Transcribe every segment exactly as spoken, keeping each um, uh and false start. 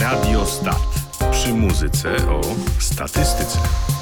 Radio Stat. Przy muzyce o statystyce.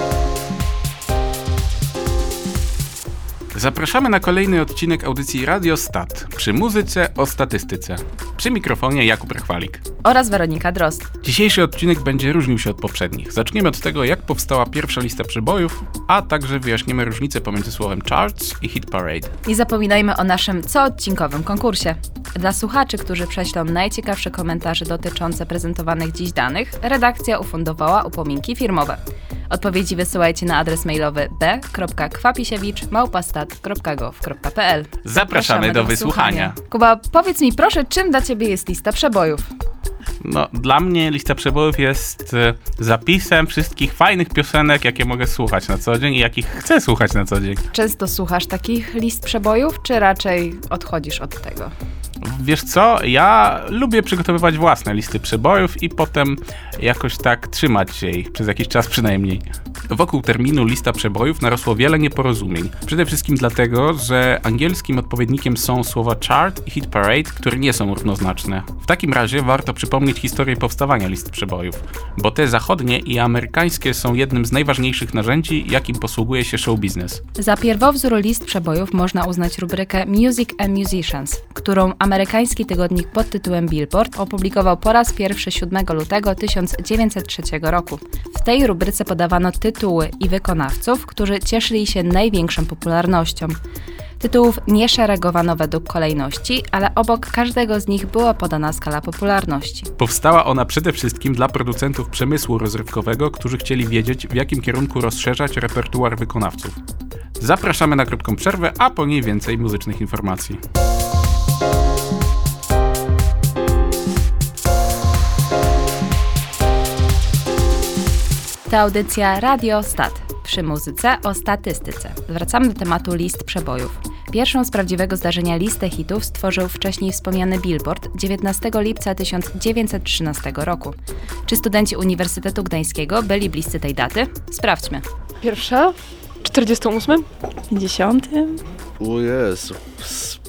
Zapraszamy na kolejny odcinek audycji Radio Stat. Przy muzyce o statystyce. Przy mikrofonie Jakub Rachwalik. Oraz Weronika Drozd. Dzisiejszy odcinek będzie różnił się od poprzednich. Zaczniemy od tego, jak powstała pierwsza lista przebojów, a także wyjaśnimy różnicę pomiędzy słowem charts i hit parade. Nie zapominajmy o naszym coodcinkowym konkursie. Dla słuchaczy, którzy prześlą najciekawsze komentarze dotyczące prezentowanych dziś danych, redakcja ufundowała upominki firmowe. Odpowiedzi wysyłajcie na adres mailowy b kropka kwapisiewicz małpa stat kropka gov kropka p l. Zapraszamy, Zapraszamy do, do wysłuchania. wysłuchania. Kuba, powiedz mi proszę, czym dla Ciebie jest lista przebojów? No, dla mnie lista przebojów jest e, zapisem wszystkich fajnych piosenek, jakie mogę słuchać na co dzień i jakich chcę słuchać na co dzień. Często słuchasz takich list przebojów, czy raczej odchodzisz od tego? Wiesz co, ja lubię przygotowywać własne listy przebojów i potem jakoś tak trzymać się ich, przez jakiś czas przynajmniej. Wokół terminu lista przebojów narosło wiele nieporozumień. Przede wszystkim dlatego, że angielskim odpowiednikiem są słowa chart i hit parade, które nie są równoznaczne. W takim razie warto przypomnieć historię powstawania list przebojów, bo te zachodnie i amerykańskie są jednym z najważniejszych narzędzi, jakim posługuje się show business. Za pierwowzór list przebojów można uznać rubrykę Music and Musicians, którą amerykański tygodnik pod tytułem Billboard opublikował po raz pierwszy siódmego lutego tysiąc dziewięćset trzeciego roku. W tej rubryce podawano tytuły i wykonawców, którzy cieszyli się największą popularnością. Tytułów nie szeregowano według kolejności, ale obok każdego z nich była podana skala popularności. Powstała ona przede wszystkim dla producentów przemysłu rozrywkowego, którzy chcieli wiedzieć, w jakim kierunku rozszerzać repertuar wykonawców. Zapraszamy na krótką przerwę, a po niej więcej muzycznych informacji. To audycja Radio Stat. Przy muzyce o statystyce. Wracamy do tematu list przebojów. Pierwszą z prawdziwego zdarzenia listę hitów stworzył wcześniej wspomniany Billboard dziewiętnastego lipca tysiąc dziewięćset trzynastego roku. Czy studenci Uniwersytetu Gdańskiego byli bliscy tej daty? Sprawdźmy. Pierwsza? czterdziestym ósmym? pięćdziesiątym? O Jezu. Z,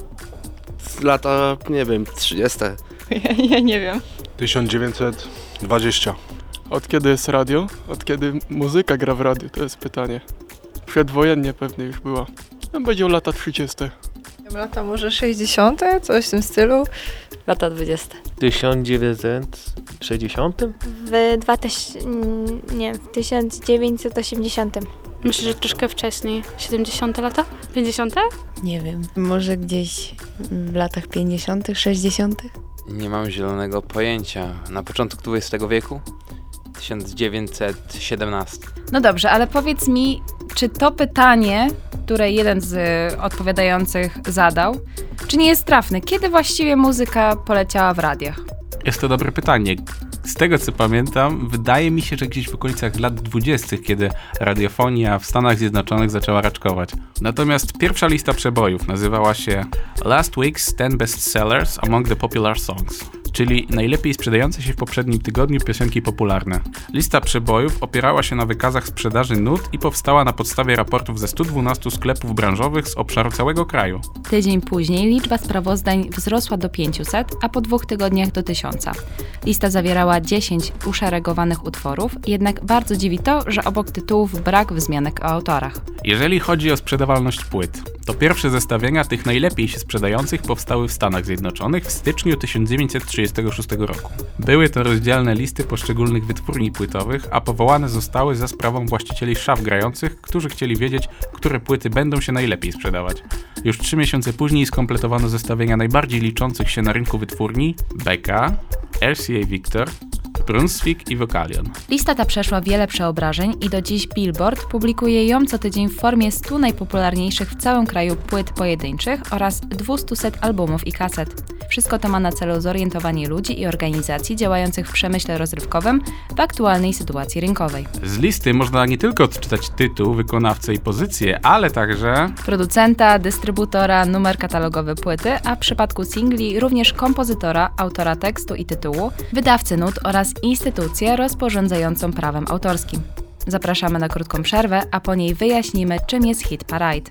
z lata, nie wiem, trzydzieste. Ja, ja nie wiem. tysiąc dziewięćset dwadzieścia. Od kiedy jest radio? Od kiedy muzyka gra w radiu? To jest pytanie. Przedwojennie pewnie już była. No, będzie lata trzydzieste. Lata może sześćdziesiąte? Coś w tym stylu? Lata dwudzieste. tysiąc dziewięćset sześćdziesiątym? W dwa tyś... nie, w tysiąc dziewięćset osiemdziesiątym. Myślę, że troszkę wcześniej. siedemdziesiąte lata? pięćdziesiąte? Nie wiem. Może gdzieś w latach pięćdziesiątych, sześćdziesiątych? Nie mam zielonego pojęcia. Na początku dwudziestego wieku? tysiąc dziewięćset siedemnasty. No dobrze, ale powiedz mi, czy to pytanie, które jeden z odpowiadających zadał, czy nie jest trafne? Kiedy właściwie muzyka poleciała w radiach? Jest to dobre pytanie. Z tego co pamiętam, wydaje mi się, że gdzieś w okolicach lat dwudziestych, kiedy radiofonia w Stanach Zjednoczonych zaczęła raczkować. Natomiast pierwsza lista przebojów nazywała się Last Week's ten Best Sellers Among the Popular Songs, czyli najlepiej sprzedające się w poprzednim tygodniu piosenki popularne. Lista przebojów opierała się na wykazach sprzedaży nut i powstała na podstawie raportów ze stu dwunastu sklepów branżowych z obszaru całego kraju. Tydzień później liczba sprawozdań wzrosła do pięciuset, a po dwóch tygodniach do tysiąca. Lista zawierała dziesięć uszeregowanych utworów, jednak bardzo dziwi to, że obok tytułów brak wzmianek o autorach. Jeżeli chodzi o sprzedawalność płyt, to pierwsze zestawienia tych najlepiej się sprzedających powstały w Stanach Zjednoczonych w styczniu tysiąc dziewięćset trzydziestego szóstego roku. Były to rozdzielne listy poszczególnych wytwórni płytowych, a powołane zostały za sprawą właścicieli szaf grających, którzy chcieli wiedzieć, które płyty będą się najlepiej sprzedawać. Już trzy miesiące później skompletowano zestawienia najbardziej liczących się na rynku wytwórni Decca, R C A Victor, Brunswick i Vocalion. Lista ta przeszła wiele przeobrażeń i do dziś Billboard publikuje ją co tydzień w formie stu najpopularniejszych w całym kraju płyt pojedynczych oraz dwieście albumów i kaset. Wszystko to ma na celu zorientowanie ludzi i organizacji działających w przemyśle rozrywkowym w aktualnej sytuacji rynkowej. Z listy można nie tylko odczytać tytuł, wykonawcę i pozycję, ale także producenta, dystrybutora, numer katalogowy płyty, a w przypadku singli również kompozytora, autora tekstu i tytułu, wydawcy nut oraz instytucję rozporządzającą prawem autorskim. Zapraszamy na krótką przerwę, a po niej wyjaśnimy, czym jest hit parade.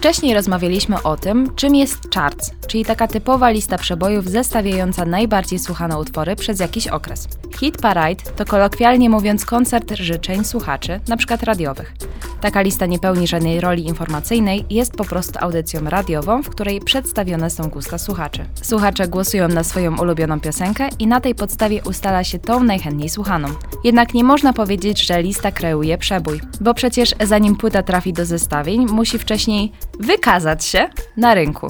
Wcześniej rozmawialiśmy o tym, czym jest charts, czyli taka typowa lista przebojów zestawiająca najbardziej słuchane utwory przez jakiś okres. Hit Parade to kolokwialnie mówiąc koncert życzeń słuchaczy, np. radiowych. Taka lista nie pełni żadnej roli informacyjnej, jest po prostu audycją radiową, w której przedstawione są gusta słuchaczy. Słuchacze głosują na swoją ulubioną piosenkę i na tej podstawie ustala się tą najchętniej słuchaną. Jednak nie można powiedzieć, że lista kreuje przebój, bo przecież zanim płyta trafi do zestawień, musi wcześniej wykazać się na rynku.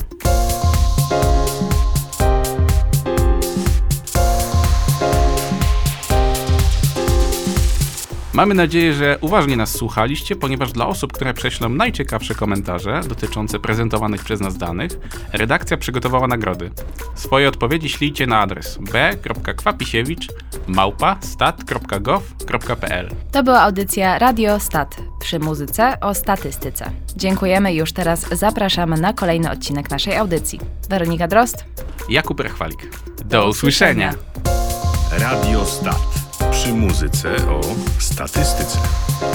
Mamy nadzieję, że uważnie nas słuchaliście, ponieważ dla osób, które prześlą najciekawsze komentarze dotyczące prezentowanych przez nas danych, redakcja przygotowała nagrody. Swoje odpowiedzi ślijcie na adres b kropka kwapisiewicz małpa stat kropka gov kropka p l. To była audycja Radio Stat przy muzyce o statystyce. Dziękujemy i już teraz zapraszamy na kolejny odcinek naszej audycji. Weronika Drozd, Jakub Rechwalik. Do usłyszenia! Radio Stat. Przy muzyce o statystyce.